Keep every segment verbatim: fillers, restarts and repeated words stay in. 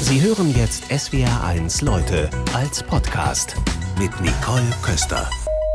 Sie hören jetzt S W R eins Leute als Podcast mit Nicole Köster.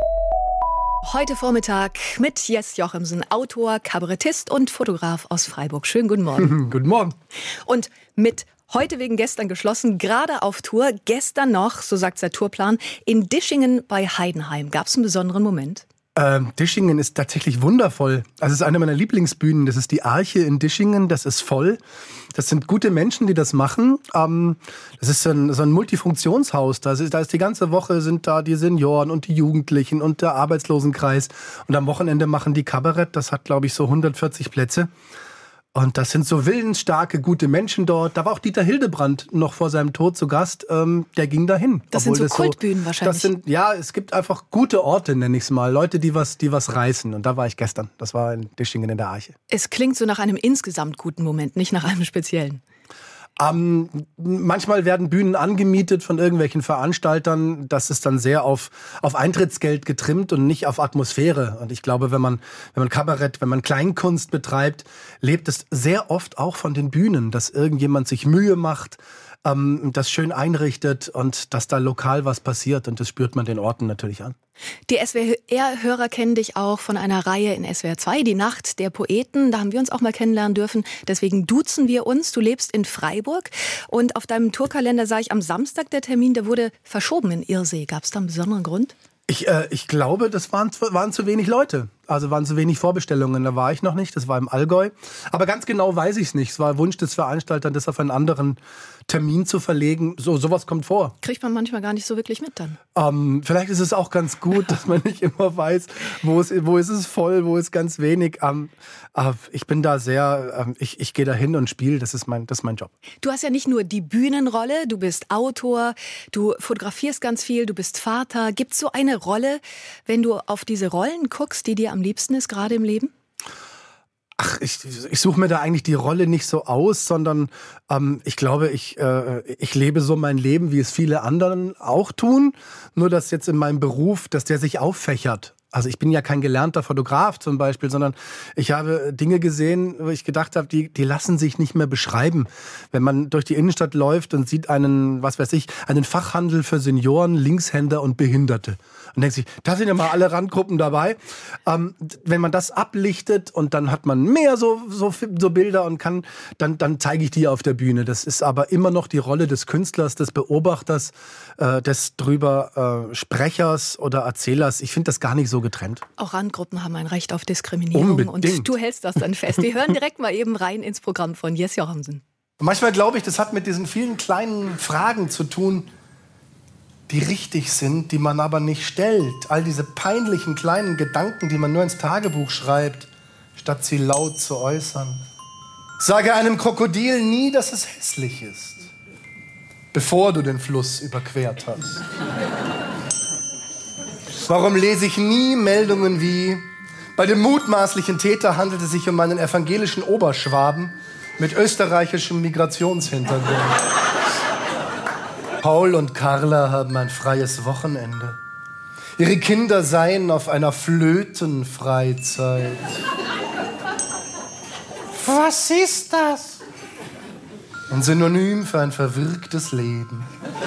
Heute Vormittag mit Jess Jochimsen, Autor, Kabarettist und Fotograf aus Freiburg. Schönen guten Morgen. Guten Morgen. Und mit heute wegen gestern geschlossen, gerade auf Tour, gestern noch, so sagt der Tourplan, in Dischingen bei Heidenheim. Gab es einen besonderen Moment? Ähm, Dischingen ist tatsächlich wundervoll. Also es ist eine meiner Lieblingsbühnen. Das ist die Arche in Dischingen. Das ist voll. Das sind gute Menschen, die das machen. Ähm, das ist so ein, so ein Multifunktionshaus. Da ist, da ist die ganze Woche sind da die Senioren und die Jugendlichen und der Arbeitslosenkreis. Und am Wochenende machen die Kabarett. Das hat, glaube ich, so hundertvierzig Plätze. Und das sind so willensstarke, gute Menschen dort. Da war auch Dieter Hildebrandt noch vor seinem Tod zu Gast. Ähm, der ging dahin. Das sind so das Kultbühnen so, wahrscheinlich. Das sind, ja, es gibt einfach gute Orte, nenne ich es mal. Leute, die was, die was reißen. Und da war ich gestern. Das war in Dischingen in der Arche. Es klingt so nach einem insgesamt guten Moment, nicht nach einem speziellen. Ähm, manchmal werden Bühnen angemietet von irgendwelchen Veranstaltern. Das ist dann sehr auf, auf Eintrittsgeld getrimmt und nicht auf Atmosphäre. Und ich glaube, wenn man, wenn man Kabarett, wenn man Kleinkunst betreibt, lebt es sehr oft auch von den Bühnen, dass irgendjemand sich Mühe macht, ähm, das schön einrichtet und dass da lokal was passiert. Und das spürt man den Orten natürlich an. Die S W R-Hörer kennen dich auch von einer Reihe in S W R zwei, die Nacht der Poeten. Da haben wir uns auch mal kennenlernen dürfen. Deswegen duzen wir uns. Du lebst in Freiburg und auf deinem Tourkalender sah ich am Samstag der Termin, der wurde verschoben in Irsee. Gab es da einen besonderen Grund? Ich, äh, ich glaube, das waren, waren zu wenig Leute. Also waren zu wenig Vorbestellungen. Da war ich noch nicht. Das war im Allgäu. Aber ganz genau weiß ich es nicht. Es war Wunsch des Veranstalters, das auf einen anderen Termin zu verlegen. So, sowas kommt vor. Kriegt man manchmal gar nicht so wirklich mit dann. Ähm, vielleicht ist es auch ganz gut, dass man nicht immer weiß, wo, es, wo ist es voll, wo ist ganz wenig. Ähm, äh, ich bin da sehr, ähm, ich, ich gehe da hin und spiele. Das ist mein, das ist mein Job. Du hast ja nicht nur die Bühnenrolle, du bist Autor, du fotografierst ganz viel, du bist Vater. Gibt es so eine Rolle, wenn du auf diese Rollen guckst, die dir am liebsten ist, gerade im Leben? Ach, ich, ich suche mir da eigentlich die Rolle nicht so aus, sondern ähm, ich glaube, ich, äh, ich lebe so mein Leben, wie es viele anderen auch tun. Nur, dass jetzt in meinem Beruf, dass der sich auffächert. Also ich bin ja kein gelernter Fotograf zum Beispiel, sondern ich habe Dinge gesehen, wo ich gedacht habe, die, die lassen sich nicht mehr beschreiben. Wenn man durch die Innenstadt läuft und sieht einen, was weiß ich, einen Fachhandel für Senioren, Linkshänder und Behinderte. Und denkt sich, da sind ja mal alle Randgruppen dabei. Ähm, wenn man das ablichtet und dann hat man mehr so, so, so Bilder und kann, dann, dann zeige ich die auf der Bühne. Das ist aber immer noch die Rolle des Künstlers, des Beobachters, äh, des drüber äh, Sprechers oder Erzählers. Ich finde das gar nicht so getrennt. Auch Randgruppen haben ein Recht auf Diskriminierung. Unbedingt. Und du hältst das dann fest. Wir hören direkt mal eben rein ins Programm von Jess Jochimsen. Manchmal glaube ich, das hat mit diesen vielen kleinen Fragen zu tun, die richtig sind, die man aber nicht stellt. All diese peinlichen kleinen Gedanken, die man nur ins Tagebuch schreibt, statt sie laut zu äußern. Sage einem Krokodil nie, dass es hässlich ist, bevor du den Fluss überquert hast. Warum lese ich nie Meldungen wie: Bei dem mutmaßlichen Täter handelt es sich um einen evangelischen Oberschwaben mit österreichischem Migrationshintergrund. Paul und Carla haben ein freies Wochenende. Ihre Kinder seien auf einer Flötenfreizeit. Was ist das? Ein Synonym für ein verwirktes Leben.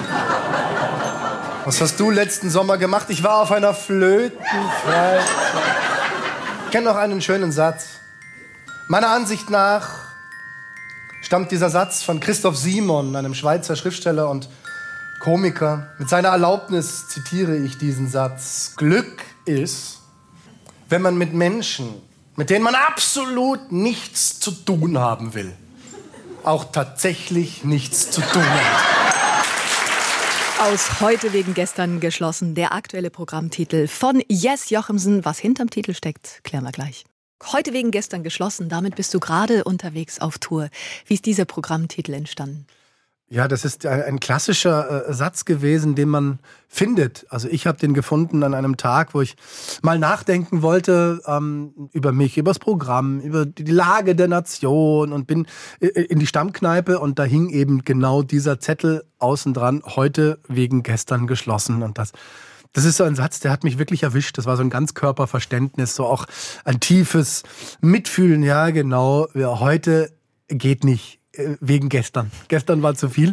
Was hast du letzten Sommer gemacht? Ich war auf einer Flötenfreizeit. Ich kenne noch einen schönen Satz. Meiner Ansicht nach stammt dieser Satz von Christoph Simon, einem Schweizer Schriftsteller und Komiker. Mit seiner Erlaubnis zitiere ich diesen Satz. Glück ist, wenn man mit Menschen, mit denen man absolut nichts zu tun haben will, auch tatsächlich nichts zu tun hat. Aus Heute wegen gestern geschlossen, der aktuelle Programmtitel von Jess Jochimsen. Was hinterm Titel steckt, klären wir gleich. Heute wegen gestern geschlossen, damit bist du gerade unterwegs auf Tour. Wie ist dieser Programmtitel entstanden? Ja, das ist ein klassischer äh, Satz gewesen, den man findet. Also ich habe den gefunden an einem Tag, wo ich mal nachdenken wollte ähm, über mich, über das Programm, über die Lage der Nation und bin äh, in die Stammkneipe und da hing eben genau dieser Zettel außen dran, heute wegen gestern geschlossen. Und das, das ist so ein Satz, der hat mich wirklich erwischt. Das war so ein Ganzkörperverständnis, so auch ein tiefes Mitfühlen. Ja, genau, ja, heute geht nicht. äh, wegen gestern. Gestern war zu viel.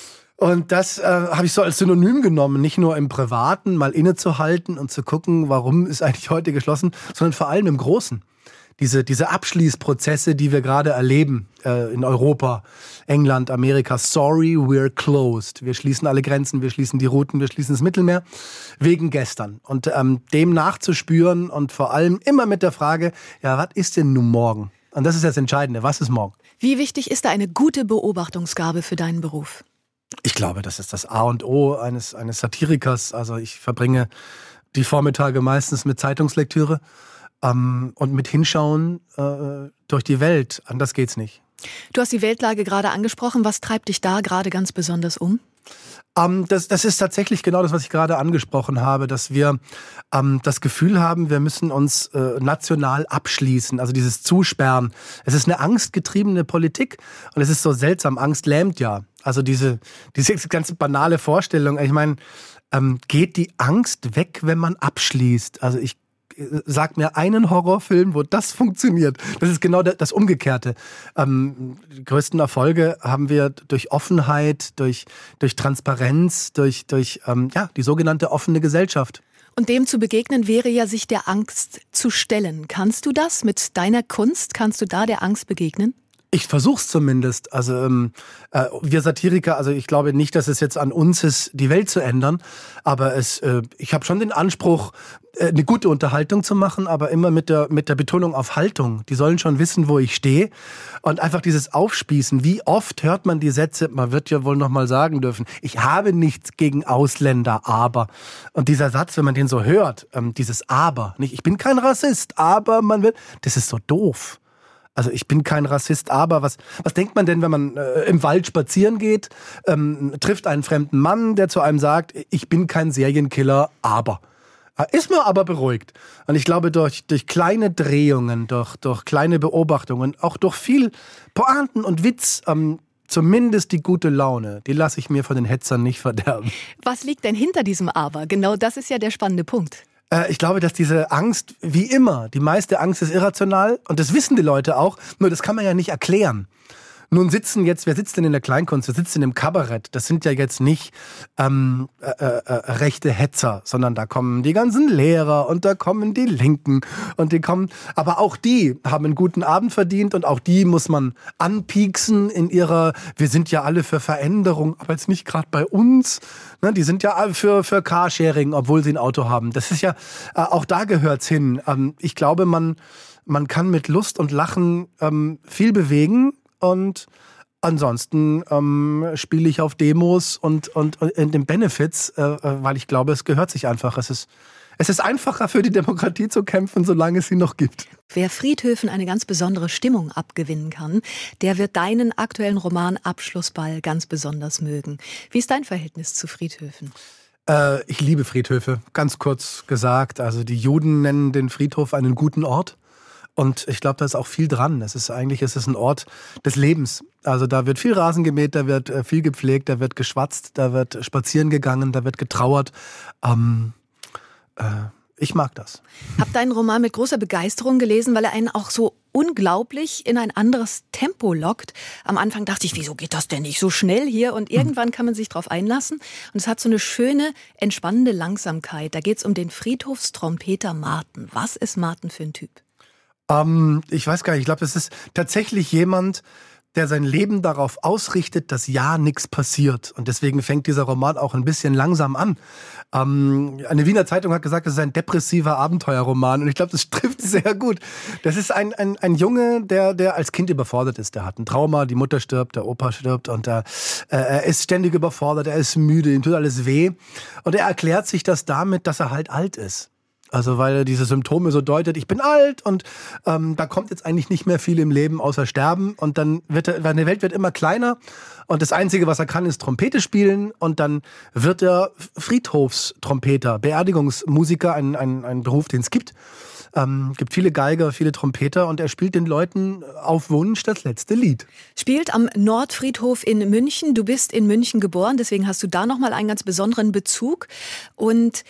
Und das äh, habe ich so als Synonym genommen, nicht nur im Privaten mal innezuhalten und zu gucken, warum ist eigentlich heute geschlossen, sondern vor allem im Großen. Diese, diese Abschließprozesse, die wir gerade erleben äh, in Europa, England, Amerika. Sorry, we're closed. Wir schließen alle Grenzen, wir schließen die Routen, wir schließen das Mittelmeer wegen gestern. Und ähm, dem nachzuspüren und vor allem immer mit der Frage, ja, was ist denn nun morgen? Und das ist das Entscheidende, was ist morgen? Wie wichtig ist da eine gute Beobachtungsgabe für deinen Beruf? Ich glaube, das ist das A und O eines, eines Satirikers. Also ich verbringe die Vormittage meistens mit Zeitungslektüre ähm, und mit Hinschauen äh, durch die Welt. Anders geht's nicht. Du hast die Weltlage gerade angesprochen. Was treibt dich da gerade ganz besonders um? Ähm, das, das ist tatsächlich genau das, was ich gerade angesprochen habe, dass wir ähm, das Gefühl haben, wir müssen uns äh, national abschließen, also dieses Zusperren. Es ist eine angstgetriebene Politik und es ist so seltsam, Angst lähmt ja. Also diese, diese ganze banale Vorstellung, ich meine, ähm, geht die Angst weg, wenn man abschließt? Also ich sag mir einen Horrorfilm, wo das funktioniert. Das ist genau das Umgekehrte. Ähm, die größten Erfolge haben wir durch Offenheit, durch, durch Transparenz, durch, durch ähm, ja, die sogenannte offene Gesellschaft. Und dem zu begegnen wäre ja, sich der Angst zu stellen. Kannst du das mit deiner Kunst? Kannst du da der Angst begegnen? Ich versuch's zumindest. Also ähm, äh, wir Satiriker, also ich glaube nicht, dass es jetzt an uns ist, die Welt zu ändern. Aber es, äh, ich habe schon den Anspruch, äh, eine gute Unterhaltung zu machen, aber immer mit der mit der Betonung auf Haltung. Die sollen schon wissen, wo ich stehe. Und einfach dieses Aufspießen. Wie oft hört man die Sätze? Man wird ja wohl noch mal sagen dürfen: Ich habe nichts gegen Ausländer, aber. Und dieser Satz, wenn man den so hört, ähm, dieses Aber, nicht? Ich bin kein Rassist, aber man wird. Das ist so doof. Also ich bin kein Rassist, aber was, was denkt man denn, wenn man äh, im Wald spazieren geht, ähm, trifft einen fremden Mann, der zu einem sagt, ich bin kein Serienkiller, aber. Ist man aber beruhigt. Und ich glaube, durch, durch kleine Drehungen, durch, durch kleine Beobachtungen, auch durch viel Pointen und Witz, ähm, zumindest die gute Laune, die lasse ich mir von den Hetzern nicht verderben. Was liegt denn hinter diesem Aber? Genau das ist ja der spannende Punkt. Ich glaube, dass diese Angst, wie immer, die meiste Angst ist irrational und das wissen die Leute auch, nur das kann man ja nicht erklären. Nun sitzen jetzt, wer sitzt denn in der Kleinkunst, wer sitzt denn im Kabarett? Das sind ja jetzt nicht ähm, äh, äh, rechte Hetzer, sondern da kommen die ganzen Lehrer und da kommen die Linken und die kommen, aber auch die haben einen guten Abend verdient und auch die muss man anpieksen in ihrer, wir sind ja alle für Veränderung, aber jetzt nicht gerade bei uns. Ne, die sind ja alle für, für Carsharing, obwohl sie ein Auto haben. Das ist ja, äh, auch da gehört's hin. Ähm, ich glaube, man, man kann mit Lust und Lachen ähm, viel bewegen. Und ansonsten ähm, spiele ich auf Demos und, und, und in den Benefits, äh, weil ich glaube, es gehört sich einfach. Es ist, es ist einfacher für die Demokratie zu kämpfen, solange es sie noch gibt. Wer Friedhöfen eine ganz besondere Stimmung abgewinnen kann, der wird deinen aktuellen Roman Abschlussball ganz besonders mögen. Wie ist dein Verhältnis zu Friedhöfen? Äh, ich liebe Friedhöfe, ganz kurz gesagt. Also die Juden nennen den Friedhof einen guten Ort. Und ich glaube, da ist auch viel dran. Es ist eigentlich, es ist ein Ort des Lebens. Also da wird viel Rasen gemäht, da wird äh, viel gepflegt, da wird geschwatzt, da wird spazieren gegangen, da wird getrauert. Ähm, äh, ich mag das. Hab deinen Roman mit großer Begeisterung gelesen, weil er einen auch so unglaublich in ein anderes Tempo lockt. Am Anfang dachte ich, wieso geht das denn nicht so schnell hier? Und irgendwann kann man sich drauf einlassen. Und es hat so eine schöne, entspannende Langsamkeit. Da geht es um den Friedhofstrompeter Marten. Was ist Marten für ein Typ? Ähm, ich weiß gar nicht, ich glaube, es ist tatsächlich jemand, der sein Leben darauf ausrichtet, dass ja nichts passiert. Und deswegen fängt dieser Roman auch ein bisschen langsam an. Ähm, eine Wiener Zeitung hat gesagt, es ist ein depressiver Abenteuerroman. Und ich glaube, das trifft sehr gut. Das ist ein, ein, ein Junge, der, der als Kind überfordert ist. Der hat ein Trauma, die Mutter stirbt, der Opa stirbt und er, äh, er ist ständig überfordert, er ist müde, ihm tut alles weh. Und er erklärt sich das damit, dass er halt alt ist. Also weil er diese Symptome so deutet, ich bin alt und ähm, da kommt jetzt eigentlich nicht mehr viel im Leben außer Sterben und dann wird er, die Welt wird immer kleiner und das Einzige, was er kann, ist Trompete spielen und dann wird er Friedhofstrompeter, Beerdigungsmusiker, ein, ein, ein Beruf, den es gibt. Ähm, gibt viele Geiger, viele Trompeter und er spielt den Leuten auf Wunsch das letzte Lied. Spielt am Nordfriedhof in München. Du bist in München geboren, deswegen hast du da nochmal einen ganz besonderen Bezug und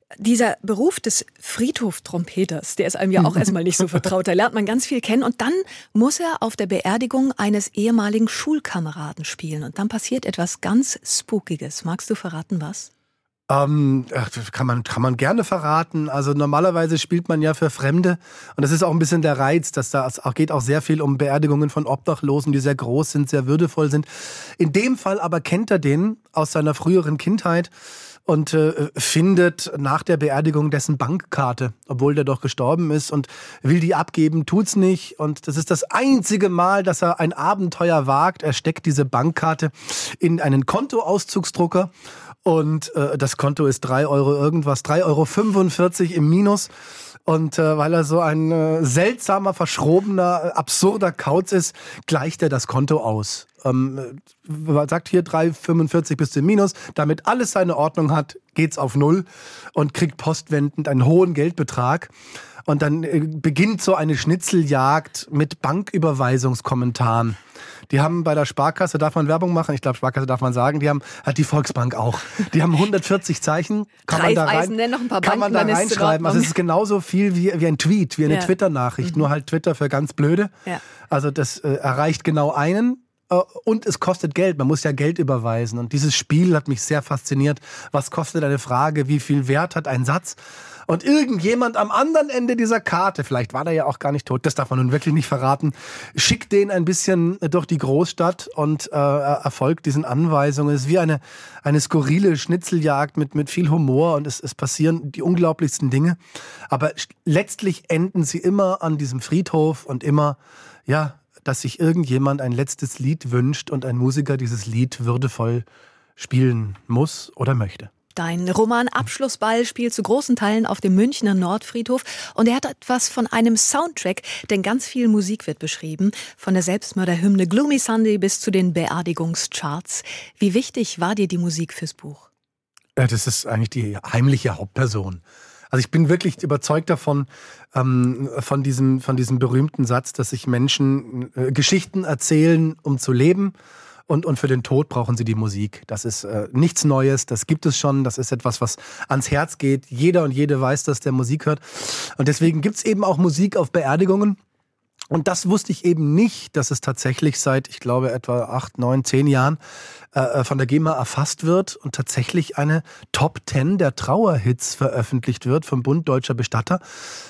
Dieser Beruf des Friedhoftrompeters, der ist einem ja auch erstmal nicht so vertraut. Da lernt man ganz viel kennen und dann muss er auf der Beerdigung eines ehemaligen Schulkameraden spielen. Und dann passiert etwas ganz Spookiges. Magst du verraten, was? Ähm, kann man, kann man gerne verraten. Also normalerweise spielt man ja für Fremde. Und das ist auch ein bisschen der Reiz, dass da es auch geht auch sehr viel um Beerdigungen von Obdachlosen, die sehr groß sind, sehr würdevoll sind. In dem Fall aber kennt er den aus seiner früheren Kindheit. Und äh, findet nach der Beerdigung dessen Bankkarte, obwohl der doch gestorben ist, und will die abgeben, tut's nicht. Und das ist das einzige Mal, dass er ein Abenteuer wagt. Er steckt diese Bankkarte in einen Kontoauszugsdrucker und äh, das Konto ist drei Euro irgendwas, drei Euro fünfundvierzig im Minus. Und äh, weil er so ein äh, seltsamer, verschrobener, absurder Kauz ist, gleicht er das Konto aus. Ähm, sagt hier drei Euro fünfundvierzig bis zum Minus. Damit alles seine Ordnung hat, geht's auf Null und kriegt postwendend einen hohen Geldbetrag. Und dann äh, beginnt so eine Schnitzeljagd mit Banküberweisungskommentaren. Die haben bei der Sparkasse, darf man Werbung machen? Ich glaube, Sparkasse darf man sagen. Die haben, hat die Volksbank auch. Die haben hundertvierzig Zeichen. Kann man da rein, noch ein paar kann man da reinschreiben. Also es ist genauso viel wie, wie ein Tweet, wie eine ja. Twitter-Nachricht. Mhm. Nur halt Twitter für ganz Blöde. Ja. Also das äh, erreicht genau einen. Und es kostet Geld, man muss ja Geld überweisen. Und dieses Spiel hat mich sehr fasziniert. Was kostet eine Frage, wie viel Wert hat ein Satz? Und irgendjemand am anderen Ende dieser Karte, vielleicht war der ja auch gar nicht tot, das darf man nun wirklich nicht verraten, schickt den ein bisschen durch die Großstadt und äh, erfolgt diesen Anweisungen. Es ist wie eine, eine skurrile Schnitzeljagd mit, mit viel Humor und es, es passieren die unglaublichsten Dinge. Aber letztlich enden sie immer an diesem Friedhof und immer, ja, dass sich irgendjemand ein letztes Lied wünscht und ein Musiker dieses Lied würdevoll spielen muss oder möchte. Dein Roman Abschlussball spielt zu großen Teilen auf dem Münchner Nordfriedhof und er hat etwas von einem Soundtrack, denn ganz viel Musik wird beschrieben, von der Selbstmörderhymne Gloomy Sunday bis zu den Beerdigungscharts. Wie wichtig war dir die Musik fürs Buch? Ja, das ist eigentlich die heimliche Hauptperson. Also ich bin wirklich überzeugt davon, ähm, von diesem, von diesem berühmten Satz, dass sich Menschen äh, Geschichten erzählen, um zu leben. Und, und für den Tod brauchen sie die Musik. Das ist äh, nichts Neues, das gibt es schon. Das ist etwas, was ans Herz geht. Jeder und jede weiß, dass der Musik hört. Und deswegen gibt's eben auch Musik auf Beerdigungen. Und das wusste ich eben nicht, dass es tatsächlich seit, ich glaube, etwa acht, neun, zehn Jahren äh, von der GEMA erfasst wird und tatsächlich eine Top Ten der Trauerhits veröffentlicht wird vom Bund Deutscher Bestatter.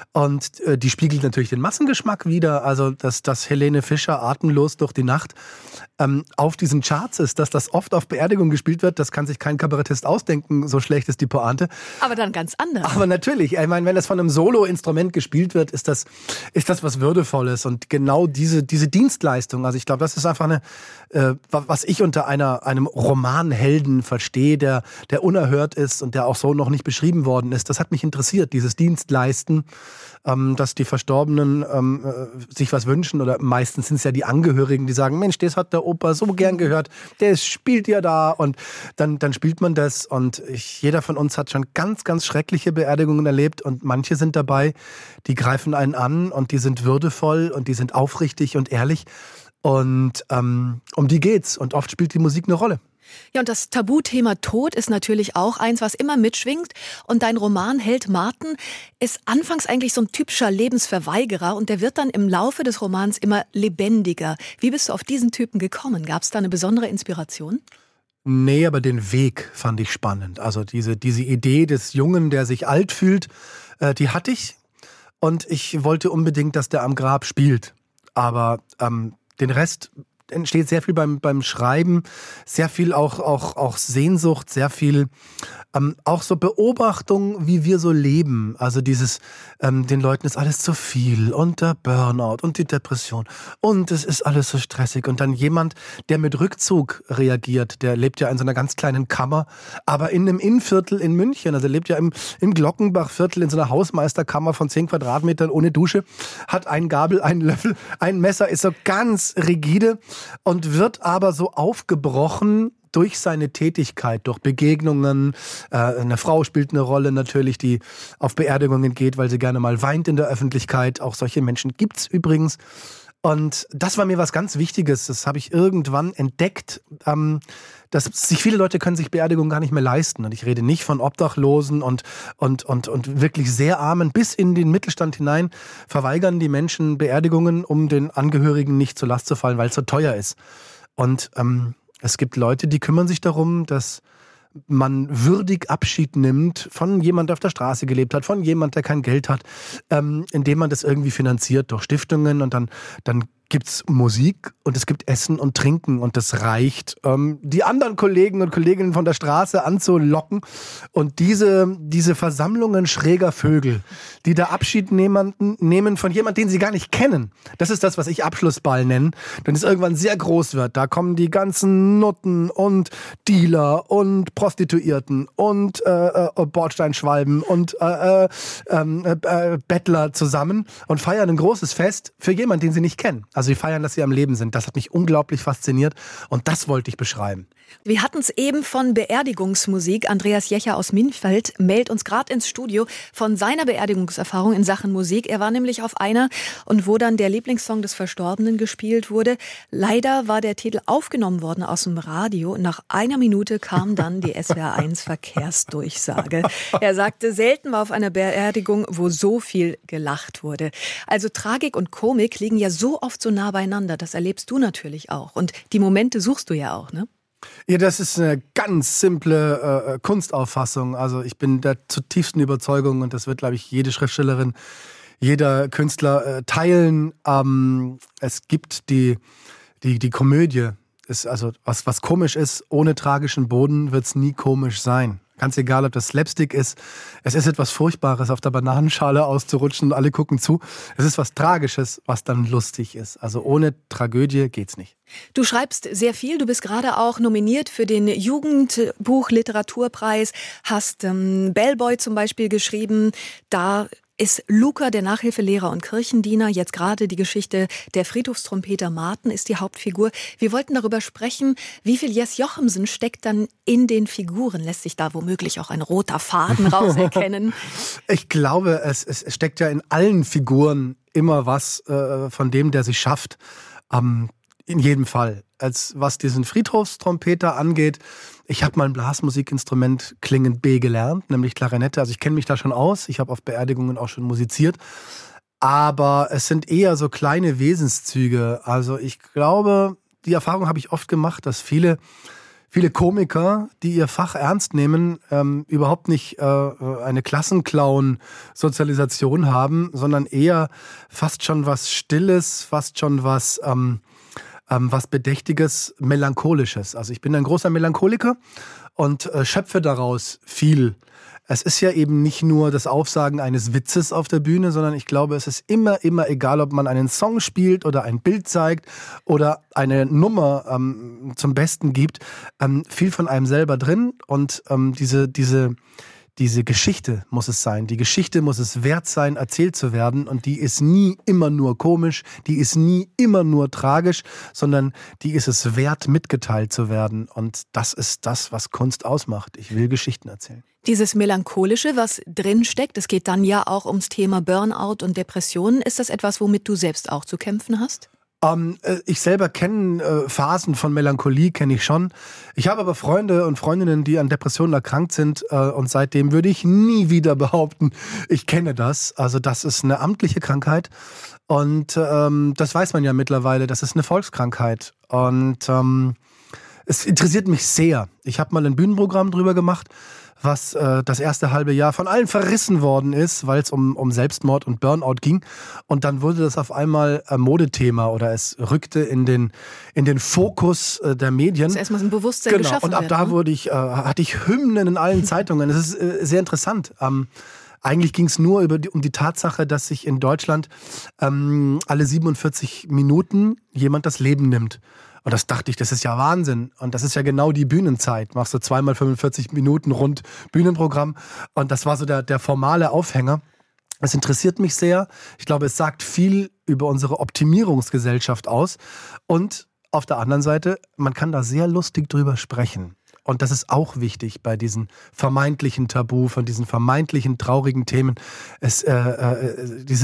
Und äh, die spiegelt natürlich den Massengeschmack wider. Also, dass, dass Helene Fischer Atemlos durch die Nacht ähm, auf diesen Charts ist, dass das oft auf Beerdigungen gespielt wird, das kann sich kein Kabarettist ausdenken, so schlecht ist die Pointe. Aber dann ganz anders. Aber natürlich, ich meine, wenn das von einem Solo-Instrument gespielt wird, ist das, ist das was Würdevolles. Und genau diese, diese Dienstleistung, also ich glaube, das ist einfach eine, äh, was ich unter einer, einem Romanhelden verstehe, der, der unerhört ist und der auch so noch nicht beschrieben worden ist. Das hat mich interessiert, dieses Dienstleisten, ähm, dass die Verstorbenen ähm, äh, sich was wünschen oder meistens sind es ja die Angehörigen, die sagen, Mensch, das hat der Opa so gern gehört, der spielt ja da und dann, dann spielt man das und ich, jeder von uns hat schon ganz, ganz schreckliche Beerdigungen erlebt und manche sind dabei, die greifen einen an und die sind würdevoll und die sind aufrichtig und ehrlich und ähm, um die geht's und oft spielt die Musik eine Rolle. Ja, und das Tabuthema Tod ist natürlich auch eins, was immer mitschwingt. Und dein Romanheld Martin ist anfangs eigentlich so ein typischer Lebensverweigerer und der wird dann im Laufe des Romans immer lebendiger. Wie bist du auf diesen Typen gekommen? Gab es da eine besondere Inspiration? Nee, aber den Weg fand ich spannend. Also diese, diese Idee des Jungen, der sich alt fühlt, äh, die hatte ich. Und ich wollte unbedingt, dass der am Grab spielt. Aber ähm, den Rest entsteht sehr viel beim, beim Schreiben, sehr viel auch, auch, auch Sehnsucht, sehr viel ähm, auch so Beobachtung, wie wir so leben. Also dieses, ähm, den Leuten ist alles zu viel und der Burnout und die Depression und es ist alles so stressig. Und dann jemand, der mit Rückzug reagiert, der lebt ja in so einer ganz kleinen Kammer, aber in einem Innenviertel in München, also er lebt ja im, im Glockenbachviertel in so einer Hausmeisterkammer von zehn Quadratmetern ohne Dusche, hat einen Gabel, einen Löffel, ein Messer, ist so ganz rigide und wird aber so aufgebrochen durch seine Tätigkeit, durch Begegnungen. Äh, eine Frau spielt eine Rolle natürlich, die auf Beerdigungen geht, weil sie gerne mal weint in der Öffentlichkeit. Auch solche Menschen gibt's übrigens. Und das war mir was ganz Wichtiges. Das habe ich irgendwann entdeckt. Ähm, dass sich viele Leute können sich Beerdigungen gar nicht mehr leisten. Und ich rede nicht von Obdachlosen und, und, und, und wirklich sehr Armen. Bis in den Mittelstand hinein verweigern die Menschen Beerdigungen, um den Angehörigen nicht zur Last zu fallen, weil es so teuer ist. Und ähm, es gibt Leute, die kümmern sich darum, dass man würdig Abschied nimmt von jemand, der auf der Straße gelebt hat, von jemand, der kein Geld hat, ähm, indem man das irgendwie finanziert durch Stiftungen und dann, dann gibt's Musik und es gibt Essen und Trinken und das reicht, ähm, die anderen Kollegen und Kolleginnen von der Straße anzulocken. Und diese, diese Versammlungen schräger Vögel, die da Abschied nehmen, nehmen von jemandem, den sie gar nicht kennen, das ist das, was ich Abschlussball nenne, wenn es irgendwann sehr groß wird. Da kommen die ganzen Nutten und Dealer und Prostituierten und äh, äh, Bordsteinschwalben und äh, äh, äh, Bettler zusammen und feiern ein großes Fest für jemanden, den sie nicht kennen. Also sie feiern, dass sie am Leben sind. Das hat mich unglaublich fasziniert und das wollte ich beschreiben. Wir hatten es eben von Beerdigungsmusik. Andreas Jecher aus Minfeld meldet uns gerade ins Studio von seiner Beerdigungserfahrung in Sachen Musik. Er war nämlich auf einer und wo dann der Lieblingssong des Verstorbenen gespielt wurde. Leider war der Titel aufgenommen worden aus dem Radio. Nach einer Minute kam dann die S W R eins Verkehrsdurchsage. Er sagte, selten war auf einer Beerdigung, wo so viel gelacht wurde. Also Tragik und Komik liegen ja so oft so nah beieinander. Das erlebst du natürlich auch. Und die Momente suchst du ja auch, ne? Ja, das ist eine ganz simple äh, Kunstauffassung. Also ich bin der zutiefsten Überzeugung und das wird, glaube ich, jede Schriftstellerin, jeder Künstler äh, teilen. Ähm, es gibt die, die, die Komödie. Ist also was, was komisch ist, ohne tragischen Boden wird es nie komisch sein. Ganz egal, ob das Slapstick ist. Es ist etwas Furchtbares, auf der Bananenschale auszurutschen und alle gucken zu. Es ist was Tragisches, was dann lustig ist. Also ohne Tragödie geht's nicht. Du schreibst sehr viel. Du bist gerade auch nominiert für den Jugendbuch-Literaturpreis. Hast ähm, Bellboy zum Beispiel geschrieben. Da ist Luca, der Nachhilfelehrer und Kirchendiener. Jetzt gerade die Geschichte der Friedhofstrompeter Martin ist die Hauptfigur. Wir wollten darüber sprechen, wie viel Jess Jochemsen steckt dann in den Figuren. Lässt sich da womöglich auch ein roter Faden rauserkennen? Ich glaube, es, es steckt ja in allen Figuren immer was äh, von dem, der sie schafft. Ähm, in jedem Fall. Als was diesen Friedhofstrompeter angeht, ich habe mal ein Blasmusikinstrument klingend B gelernt, nämlich Klarinette. Also ich kenne mich da schon aus. Ich habe auf Beerdigungen auch schon musiziert. Aber es sind eher so kleine Wesenszüge. Also ich glaube, die Erfahrung habe ich oft gemacht, dass viele, viele Komiker, die ihr Fach ernst nehmen, ähm, überhaupt nicht äh, eine Klassenclown-Sozialisation haben, sondern eher fast schon was Stilles, fast schon was... Ähm, Ähm, was Bedächtiges, Melancholisches. Also ich bin ein großer Melancholiker und äh, schöpfe daraus viel. Es ist ja eben nicht nur das Aufsagen eines Witzes auf der Bühne, sondern ich glaube, es ist immer, immer egal, ob man einen Song spielt oder ein Bild zeigt oder eine Nummer ähm, zum Besten gibt, ähm, viel von einem selber drin und ähm, diese, diese, Diese Geschichte muss es sein. Die Geschichte muss es wert sein, erzählt zu werden. Und die ist nie immer nur komisch, die ist nie immer nur tragisch, sondern die ist es wert, mitgeteilt zu werden. Und das ist das, was Kunst ausmacht. Ich will Geschichten erzählen. Dieses Melancholische, was drin steckt, es geht dann ja auch ums Thema Burnout und Depressionen. Ist das etwas, womit du selbst auch zu kämpfen hast? Ähm, ich selber kenne äh, Phasen von Melancholie, kenne ich schon. Ich habe aber Freunde und Freundinnen, die an Depressionen erkrankt sind äh, und seitdem würde ich nie wieder behaupten, ich kenne das. Also das ist eine amtliche Krankheit und ähm, das weiß man ja mittlerweile, das ist eine Volkskrankheit und ähm, es interessiert mich sehr. Ich habe mal ein Bühnenprogramm drüber gemacht, was äh, das erste halbe Jahr von allen verrissen worden ist, weil es um, um Selbstmord und Burnout ging. Und dann wurde das auf einmal ein Modethema oder es rückte in den, in den Fokus äh, der Medien. Das ist erstmal so ein Bewusstsein genau. geschaffen Und ab werden, da ne? wurde ich, äh, hatte ich Hymnen in allen Zeitungen. Das ist äh, sehr interessant. Ähm, Eigentlich ging es nur über die, um die Tatsache, dass sich in Deutschland ähm, alle siebenundvierzig Minuten jemand das Leben nimmt. Und das dachte ich, das ist ja Wahnsinn. Und das ist ja genau die Bühnenzeit. Machst du zweimal fünfundvierzig Minuten rund Bühnenprogramm. Und das war so der, der formale Aufhänger. Es interessiert mich sehr. Ich glaube, es sagt viel über unsere Optimierungsgesellschaft aus. Und auf der anderen Seite, man kann da sehr lustig drüber sprechen. Und das ist auch wichtig bei diesen vermeintlichen Tabu, von diesen vermeintlichen traurigen Themen. Es, äh, äh, die sind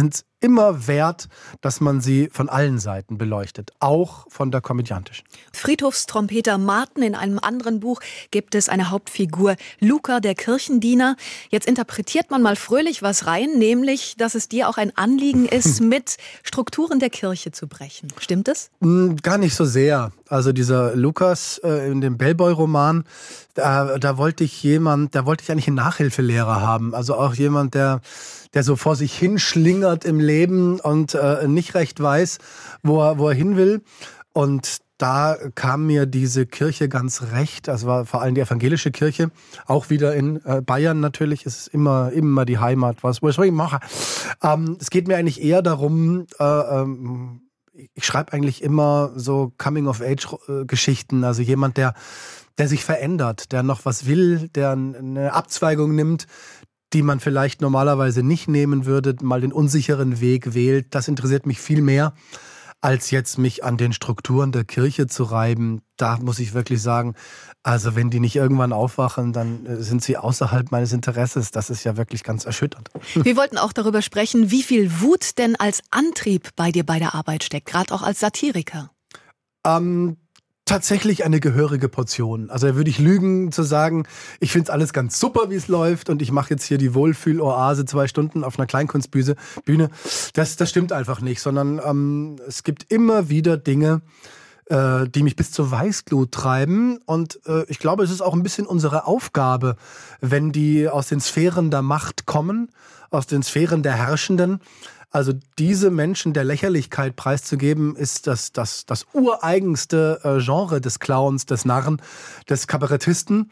immer wert, dass man sie von allen Seiten beleuchtet, auch von der komödiantischen. Friedhofstrompeter Marten, in einem anderen Buch gibt es eine Hauptfigur, Luca, der Kirchendiener. Jetzt interpretiert man mal fröhlich was rein, nämlich, dass es dir auch ein Anliegen ist, mit Strukturen der Kirche zu brechen. Stimmt es? Gar nicht so sehr. Also dieser Lukas äh, in dem Bellboy-Roman, da, da wollte ich jemand, da wollte ich eigentlich einen Nachhilfelehrer haben. Also auch jemand, der, der so vor sich hinschlingert im Leben und äh, nicht recht weiß, wo er, wo er hin will. Und da kam mir diese Kirche ganz recht. Also war vor allem die evangelische Kirche, auch wieder in äh, Bayern natürlich. Es ist immer, immer die Heimat. Was, was soll ich machen? Ähm, es geht mir eigentlich eher darum, äh, ähm, ich schreibe eigentlich immer so Coming-of-Age-Geschichten. Also jemand, der, der sich verändert, der noch was will, der eine Abzweigung nimmt, die man vielleicht normalerweise nicht nehmen würde, mal den unsicheren Weg wählt. Das interessiert mich viel mehr, als jetzt mich an den Strukturen der Kirche zu reiben. Da muss ich wirklich sagen, also wenn die nicht irgendwann aufwachen, dann sind sie außerhalb meines Interesses. Das ist ja wirklich ganz erschütternd. Wir wollten auch darüber sprechen, wie viel Wut denn als Antrieb bei dir bei der Arbeit steckt, gerade auch als Satiriker. Ähm, tatsächlich eine gehörige Portion. Also da würde ich lügen zu sagen, ich finde es alles ganz super, wie es läuft und ich mache jetzt hier die Wohlfühl-Oase zwei Stunden auf einer Kleinkunstbühne. Bühne. Das, das stimmt einfach nicht, sondern ähm, es gibt immer wieder Dinge, äh, die mich bis zur Weißglut treiben und äh, ich glaube, es ist auch ein bisschen unsere Aufgabe, wenn die aus den Sphären der Macht kommen, aus den Sphären der Herrschenden. Also diese Menschen der Lächerlichkeit preiszugeben, ist das, das, das ureigenste äh, Genre des Clowns, des Narren, des Kabarettisten.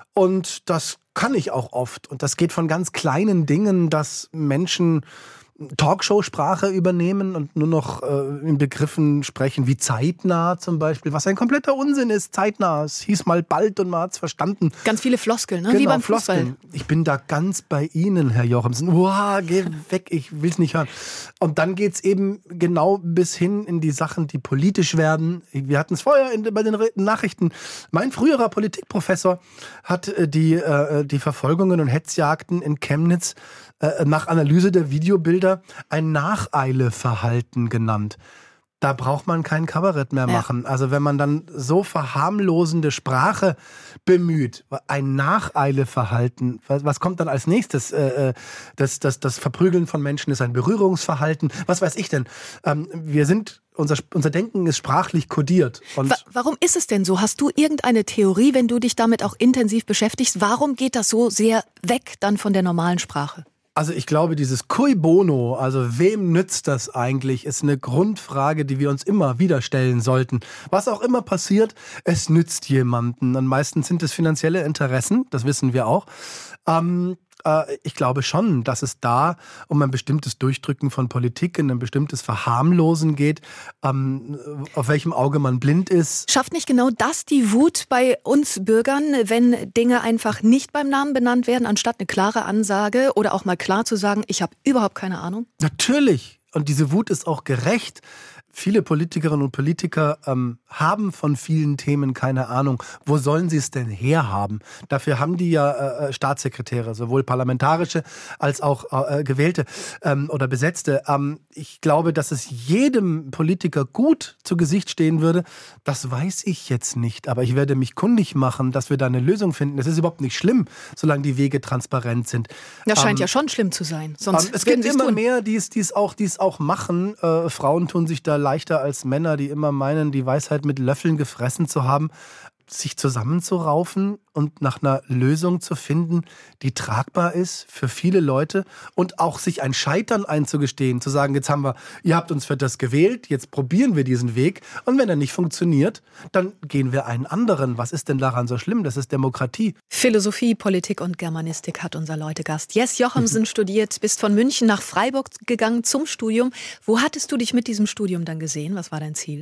Und das kann ich auch oft. Und das geht von ganz kleinen Dingen, dass Menschen Talkshow-Sprache übernehmen und nur noch äh, in Begriffen sprechen wie zeitnah zum Beispiel, was ein kompletter Unsinn ist. Zeitnah, es hieß mal bald und man hat es verstanden. Ganz viele Floskeln, ne? Genau, Wie beim Floskeln. Fußball. Ich bin da ganz bei Ihnen, Herr Jochimsen. Uah, geh weg, ich will's nicht hören. Und dann geht's eben genau bis hin in die Sachen, die politisch werden. Wir hatten es vorher in, bei den Nachrichten. Mein früherer Politikprofessor hat äh, die, äh, die Verfolgungen und Hetzjagden in Chemnitz äh, nach Analyse der Videobilder ein Nacheileverhalten genannt. Da braucht man kein Kabarett mehr machen. Ja. Also wenn man dann so verharmlosende Sprache bemüht, ein Nacheileverhalten, was, was kommt dann als nächstes? Äh, das, das, das Verprügeln von Menschen ist ein Berührungsverhalten. Was weiß ich denn? Ähm, wir sind, unser, unser Denken ist sprachlich kodiert. Und Wa- warum ist es denn so? Hast du irgendeine Theorie, wenn du dich damit auch intensiv beschäftigst? Warum geht das so sehr weg dann von der normalen Sprache? Also ich glaube, dieses Cui bono, also wem nützt das eigentlich, ist eine Grundfrage, die wir uns immer wieder stellen sollten. Was auch immer passiert, es nützt jemanden. Und meistens sind es finanzielle Interessen, das wissen wir auch. Ähm, äh, ich glaube schon, dass es da um ein bestimmtes Durchdrücken von Politik, in ein bestimmtes Verharmlosen geht, ähm, auf welchem Auge man blind ist. Schafft nicht genau das die Wut bei uns Bürgern, wenn Dinge einfach nicht beim Namen benannt werden, anstatt eine klare Ansage oder auch mal klar zu sagen, ich habe überhaupt keine Ahnung? Natürlich. Und diese Wut ist auch gerecht. Viele Politikerinnen und Politiker ähm, haben von vielen Themen keine Ahnung. Wo sollen sie es denn herhaben? Dafür haben die ja äh, Staatssekretäre, sowohl parlamentarische als auch äh, gewählte ähm, oder besetzte. Ähm, ich glaube, dass es jedem Politiker gut zu Gesicht stehen würde. Das weiß ich jetzt nicht, aber ich werde mich kundig machen, dass wir da eine Lösung finden. Es ist überhaupt nicht schlimm, solange die Wege transparent sind. Das scheint ähm, ja schon schlimm zu sein. Sonst ähm, es würden gibt sie es immer tun. mehr, die es, die es auch, die es auch machen. Äh, Frauen tun sich da leichter als Männer, die immer meinen, die Weisheit mit Löffeln gefressen zu haben, sich zusammenzuraufen und nach einer Lösung zu finden, die tragbar ist für viele Leute und auch sich ein Scheitern einzugestehen, zu sagen, jetzt haben wir, ihr habt uns für das gewählt, jetzt probieren wir diesen Weg und wenn er nicht funktioniert, dann gehen wir einen anderen. Was ist denn daran so schlimm? Das ist Demokratie. Philosophie, Politik und Germanistik hat unser Leutegast Jess Jochimsen studiert, bist von München nach Freiburg gegangen zum Studium. Wo hattest du dich mit diesem Studium dann gesehen? Was war dein Ziel?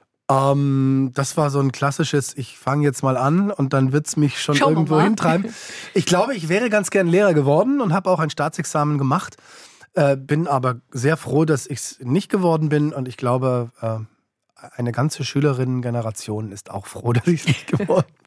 Ähm, das war so ein klassisches, ich fange jetzt mal an und dann wird's mich schon Schauen wir irgendwo mal. hintreiben. Ich glaube, ich wäre ganz gern Lehrer geworden und habe auch ein Staatsexamen gemacht, äh, bin aber sehr froh, dass ich es nicht geworden bin und ich glaube, äh, eine ganze Schülerinnengeneration ist auch froh, dass ich es nicht geworden bin.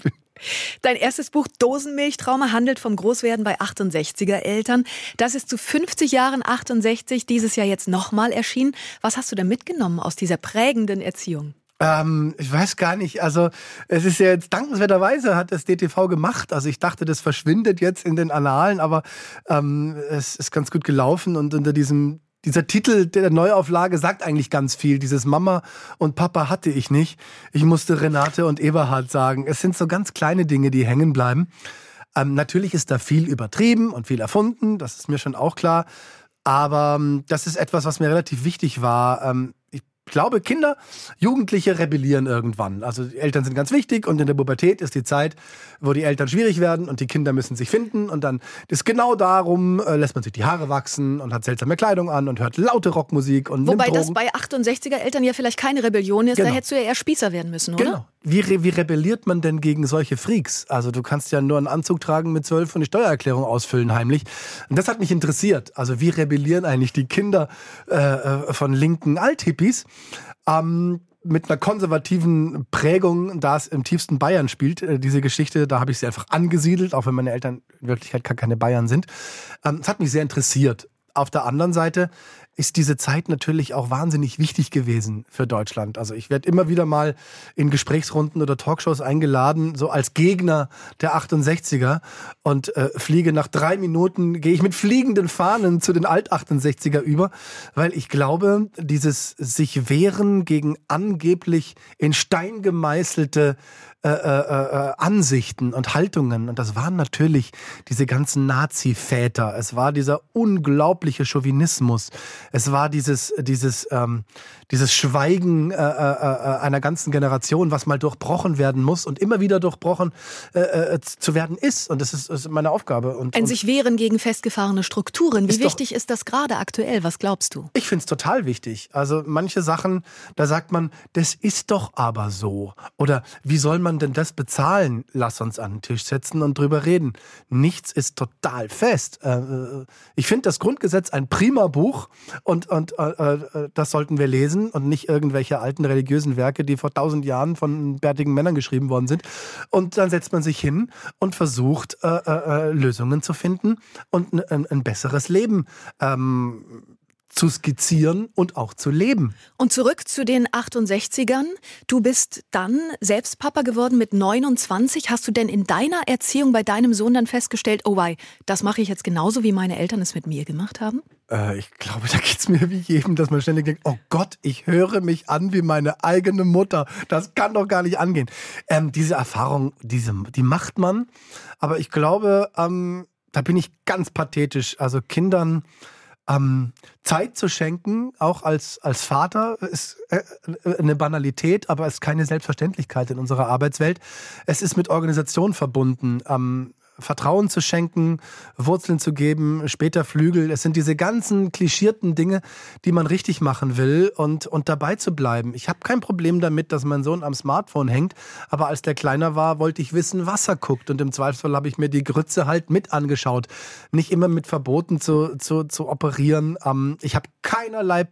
Dein erstes Buch Dosenmilchtrauma handelt vom Großwerden bei achtundsechziger-Eltern. Das ist zu fünfzig Jahren achtundsechzig, dieses Jahr jetzt nochmal erschienen. Was hast du da mitgenommen aus dieser prägenden Erziehung? Ähm, ich weiß gar nicht, also es ist ja jetzt dankenswerterweise hat das D T V gemacht, also ich dachte, das verschwindet jetzt in den Annalen, aber ähm, es ist ganz gut gelaufen und unter diesem Dieser Titel der Neuauflage sagt eigentlich ganz viel. Dieses Mama und Papa hatte ich nicht. Ich musste Renate und Eberhard sagen. Es sind so ganz kleine Dinge, die hängen bleiben. Ähm, natürlich ist da viel übertrieben und viel erfunden. Das ist mir schon auch klar. Aber ähm, das ist etwas, was mir relativ wichtig war. Ähm, ich Ich glaube, Kinder, Jugendliche rebellieren irgendwann. Also die Eltern sind ganz wichtig und in der Pubertät ist die Zeit, wo die Eltern schwierig werden und die Kinder müssen sich finden. Und dann ist genau darum, äh, lässt man sich die Haare wachsen und hat seltsame Kleidung an und hört laute Rockmusik und Wobei nimmt das Drogen. bei achtundsechziger-Eltern ja vielleicht keine Rebellion ist. Genau. Da hättest du ja eher Spießer werden müssen, oder? Genau. Wie, re- wie rebelliert man denn gegen solche Freaks? Also du kannst ja nur einen Anzug tragen mit zwölf und die Steuererklärung ausfüllen heimlich. Und das hat mich interessiert. Also wie rebellieren eigentlich die Kinder äh, von linken Althippies? Ähm, mit einer konservativen Prägung, da es im tiefsten Bayern spielt, äh, diese Geschichte, da habe ich sie einfach angesiedelt, auch wenn meine Eltern in Wirklichkeit gar keine Bayern sind. Ähm, das hat mich sehr interessiert. Auf der anderen Seite ist diese Zeit natürlich auch wahnsinnig wichtig gewesen für Deutschland. Also ich werde immer wieder mal in Gesprächsrunden oder Talkshows eingeladen, so als Gegner der achtundsechziger und äh, fliege nach drei Minuten, gehe ich mit fliegenden Fahnen zu den Alt-achtundsechziger über, weil ich glaube, dieses sich wehren gegen angeblich in Stein gemeißelte Äh, äh, äh, Ansichten und Haltungen. Und das waren natürlich diese ganzen Nazi-Väter. Es war dieser unglaubliche Chauvinismus. Es war dieses, dieses, ähm, dieses Schweigen äh, äh, einer ganzen Generation, was mal durchbrochen werden muss und immer wieder durchbrochen äh, äh, zu werden ist. Und das ist, das ist meine Aufgabe. Und, Ein und sich wehren gegen festgefahrene Strukturen. Wie Ist doch- wichtig ist das gerade aktuell? Was glaubst du? Ich finde es total wichtig. Also manche Sachen, da sagt man, das ist doch aber so. Oder wie soll man denn das bezahlen? Lass uns an den Tisch setzen und drüber reden. Nichts ist total fest. Äh, Ich finde das Grundgesetz ein prima Buch und, und äh, äh, das sollten wir lesen und nicht irgendwelche alten religiösen Werke, die vor tausend Jahren von bärtigen Männern geschrieben worden sind. Und dann setzt man sich hin und versucht, äh, äh, Lösungen zu finden und ein, ein, ein besseres Leben ähm, zu skizzieren und auch zu leben. Und zurück zu den achtundsechzigern. Du bist dann selbst Papa geworden mit neunundzwanzig. Hast du denn in deiner Erziehung bei deinem Sohn dann festgestellt, oh wei, das mache ich jetzt genauso, wie meine Eltern es mit mir gemacht haben? Äh, ich glaube, da geht's mir wie jedem, dass man ständig denkt, oh Gott, ich höre mich an wie meine eigene Mutter. Das kann doch gar nicht angehen. Ähm, diese Erfahrung, diese, die macht man. Aber ich glaube, ähm, da bin ich ganz pathetisch. Also Kindern Ähm, Zeit zu schenken, auch als, als Vater, ist äh, eine Banalität, aber ist keine Selbstverständlichkeit in unserer Arbeitswelt. Es ist mit Organisation verbunden. Ähm, Vertrauen zu schenken, Wurzeln zu geben, später Flügel. Es sind diese ganzen klischierten Dinge, die man richtig machen will und, und dabei zu bleiben. Ich habe kein Problem damit, dass mein Sohn am Smartphone hängt, aber als der kleiner war, wollte ich wissen, was er guckt und im Zweifelsfall habe ich mir die Grütze halt mit angeschaut. Nicht immer mit Verboten zu, zu, zu operieren. Ähm, ich habe keinerlei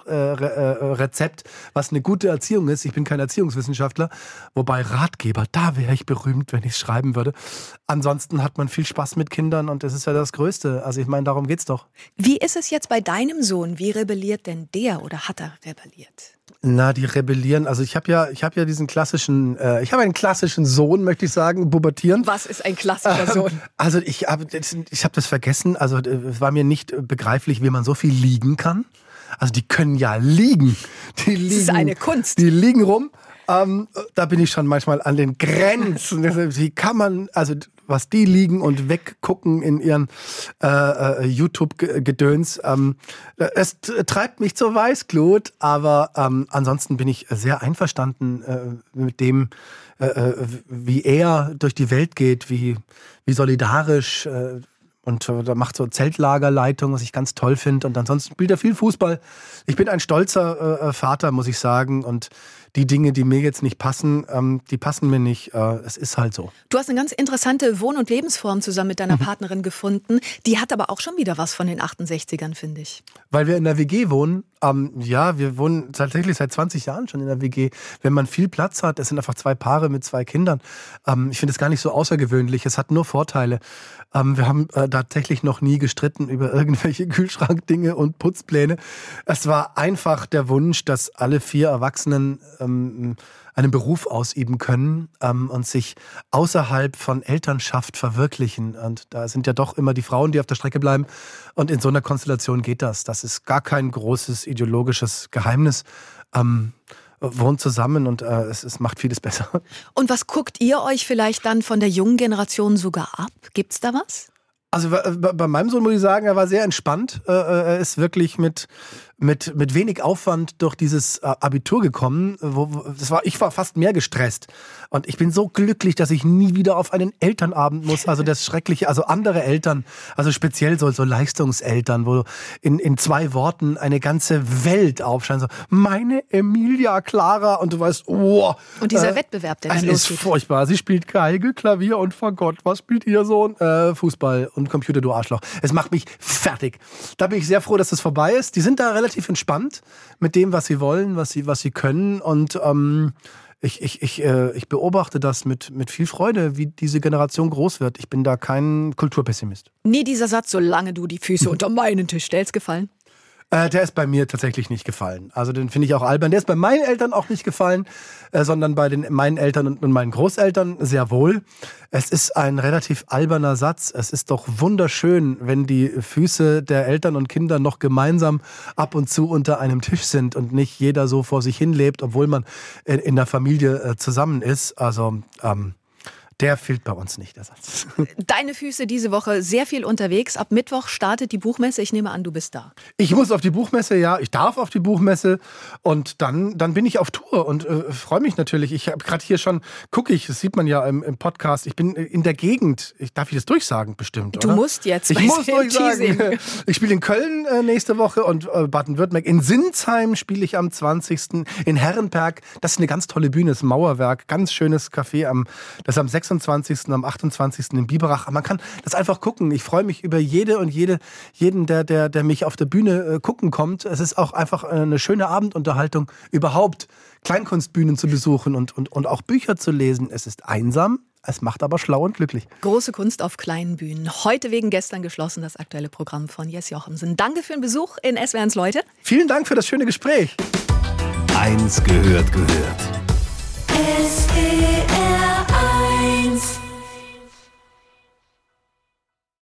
Patentrezept, äh, äh, was eine gute Erziehung ist. Ich bin kein Erziehungswissenschaftler, wobei Ratgeber, da wäre ich berühmt, wenn ich es schreiben würde. Ansonsten hat man viel Spaß mit Kindern und das ist ja das Größte. Also ich meine, darum geht's doch. Wie ist es jetzt bei deinem Sohn? Wie rebelliert denn der oder hat er rebelliert? Na, die rebellieren. Also ich habe ja, ich habe ja diesen klassischen, äh, ich habe einen klassischen Sohn, möchte ich sagen, pubertieren. Was ist ein klassischer Sohn? Also ich habe, ich habe das vergessen. Also es war mir nicht begreiflich, wie man so viel liegen kann. Also die können ja liegen. Die liegen, Das ist eine Kunst. Die liegen rum. Ähm, da bin ich schon manchmal an den Grenzen. Wie kann man, also was die liegen und weggucken in ihren äh, äh, YouTube-Gedöns, ähm, es treibt mich zur Weißglut, aber ähm, ansonsten bin ich sehr einverstanden äh, mit dem, äh, wie er durch die Welt geht, wie, wie solidarisch äh, und da macht so Zeltlagerleitung, was ich ganz toll finde. Und ansonsten spielt er viel Fußball. Ich bin ein stolzer äh, Vater, muss ich sagen. Und die Dinge, die mir jetzt nicht passen, ähm, die passen mir nicht. Äh, es ist halt so. Du hast eine ganz interessante Wohn- und Lebensform zusammen mit deiner mhm. Partnerin gefunden. Die hat aber auch schon wieder was von den achtundsechzigern, finde ich. Weil wir in der W G wohnen. Ähm, ja, wir wohnen tatsächlich seit zwanzig Jahren schon in der W G. Wenn man viel Platz hat, es sind einfach zwei Paare mit zwei Kindern. Ähm, ich finde es gar nicht so außergewöhnlich. Es hat nur Vorteile. Ähm, wir haben äh, tatsächlich noch nie gestritten über irgendwelche Kühlschrankdinge und Putzpläne. Es war einfach der Wunsch, dass alle vier Erwachsenen ähm, einen Beruf ausüben können ähm, und sich außerhalb von Elternschaft verwirklichen. Und da sind ja doch immer die Frauen, die auf der Strecke bleiben. Und in so einer Konstellation geht das. Das ist gar kein großes ideologisches Geheimnis. Ähm, wohnt zusammen und äh, es, es macht vieles besser. Und was guckt ihr euch vielleicht dann von der jungen Generation sogar ab? Gibt's da was? Also bei, bei meinem Sohn muss ich sagen, er war sehr entspannt. Er ist wirklich mit, mit, mit wenig Aufwand durch dieses Abitur gekommen. Wo, wo, das war, ich war fast mehr gestresst. Und ich bin so glücklich, dass ich nie wieder auf einen Elternabend muss. Also das Schreckliche, also andere Eltern, also speziell so, so Leistungseltern, wo in, in zwei Worten eine ganze Welt aufscheint. So, meine Emilia Clara, und du weißt, oh. Und dieser äh, Wettbewerb, der dann losgeht. Ist furchtbar. Sie spielt Geige, Klavier und Fagott. Was spielt ihr Sohn? Äh, Fußball. Und Computer, du Arschloch. Es macht mich fertig. Da bin ich sehr froh, dass das vorbei ist. Die sind da relativ entspannt mit dem, was sie wollen, was sie, was sie können. Und ähm, ich, ich, ich, äh, ich beobachte das mit, mit viel Freude, wie diese Generation groß wird. Ich bin da kein Kulturpessimist. Nie dieser Satz, solange du die Füße unter meinen Tisch stellst, gefallen? Äh, der ist bei mir tatsächlich nicht gefallen. Also den finde ich auch albern. Der ist bei meinen Eltern auch nicht gefallen, äh, sondern bei den, meinen Eltern und, und meinen Großeltern sehr wohl. Es ist ein relativ alberner Satz. Es ist doch wunderschön, wenn die Füße der Eltern und Kinder noch gemeinsam ab und zu unter einem Tisch sind und nicht jeder so vor sich hin lebt, obwohl man in, in der Familie äh, zusammen ist. Also ähm, der fehlt bei uns nicht, der Satz. Deine Füße diese Woche sehr viel unterwegs. Ab Mittwoch startet die Buchmesse. Ich nehme an, du bist da. Ich muss auf die Buchmesse, ja. Ich darf auf die Buchmesse. Und dann, dann bin ich auf Tour und äh, freue mich natürlich. Ich habe gerade hier schon, gucke ich, das sieht man ja im, im Podcast, ich bin in der Gegend. Ich, darf ich das durchsagen bestimmt, oder? Du musst jetzt. Ich muss durchsagen. Ich spiele in Köln äh, nächste Woche und äh, Baden-Württemberg. In Sinsheim spiele ich am zwanzigsten In Herrenberg. Das ist eine ganz tolle Bühne, das Mauerwerk. Ganz schönes Café. Am, das ist am sechsundzwanzigsten am achtundzwanzigsten in Biberach. Man kann das einfach gucken. Ich freue mich über jede und jede, jeden, der, der, der mich auf der Bühne äh, gucken kommt. Es ist auch einfach eine schöne Abendunterhaltung, überhaupt Kleinkunstbühnen zu besuchen und, und, und auch Bücher zu lesen. Es ist einsam, es macht aber schlau und glücklich. Große Kunst auf kleinen Bühnen. Heute wegen gestern geschlossen das aktuelle Programm von Jes Jochemsen. Danke für den Besuch in S W R eins Leute. Vielen Dank für das schöne Gespräch. Eins gehört gehört.